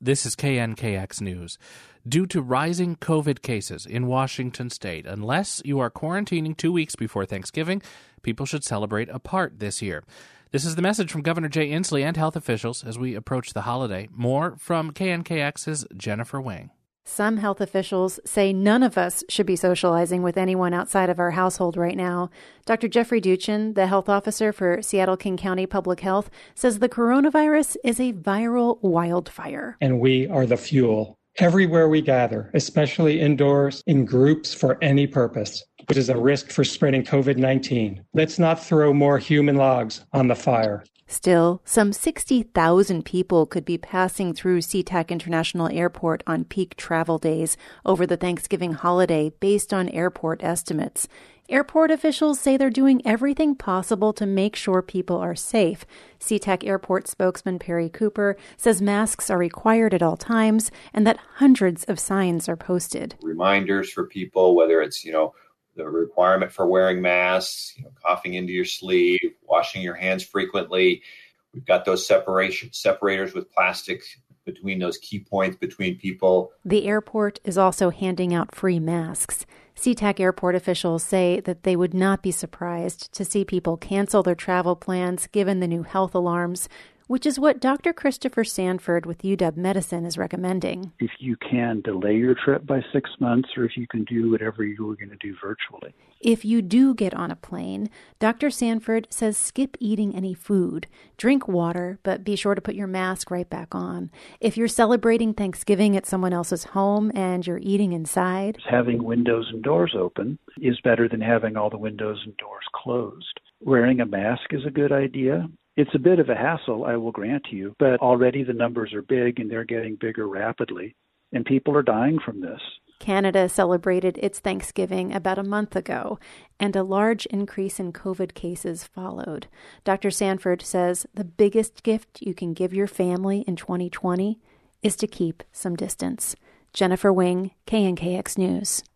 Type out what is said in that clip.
This is KNKX News. Due to rising COVID cases in Washington state, unless you are quarantining 2 weeks before Thanksgiving, people should celebrate apart this year. This is the message from Governor Jay Inslee and health officials as we approach the holiday. More from KNKX's Jennifer Wing. Some health officials say none of us should be socializing with anyone outside of our household right now. Dr. Jeffrey Duchin, the health officer for Seattle-King County Public Health, says the coronavirus is a viral wildfire. And we are the fuel. Everywhere we gather, especially indoors, in groups for any purpose, which is a risk for spreading COVID-19. Let's not throw more human logs on the fire. Still, some 60,000 people could be passing through SeaTac International Airport on peak travel days over the Thanksgiving holiday based on airport estimates. Airport officials say they're doing everything possible to make sure people are safe. SeaTac Airport spokesman Perry Cooper says masks are required at all times and that hundreds of signs are posted. Reminders for people, whether it's, the requirement for wearing masks, coughing into your sleeve, washing your hands frequently. We've got those separators with plastic between those key points between people. The airport is also handing out free masks. SeaTac Airport officials say that they would not be surprised to see people cancel their travel plans given the new health alarms, which is what Dr. Christopher Sanford with UW Medicine is recommending. If you can delay your trip by 6 months, or if you can do whatever you were going to do virtually. If you do get on a plane, Dr. Sanford says skip eating any food, drink water, but be sure to put your mask right back on. If you're celebrating Thanksgiving at someone else's home and you're eating inside, having windows and doors open is better than having all the windows and doors closed. Wearing a mask is a good idea. It's a bit of a hassle, I will grant you, but already the numbers are big and they're getting bigger rapidly, and people are dying from this. Canada celebrated its Thanksgiving about a month ago, and a large increase in COVID cases followed. Dr. Sanford says the biggest gift you can give your family in 2020 is to keep some distance. Jennifer Wing, KNKX News.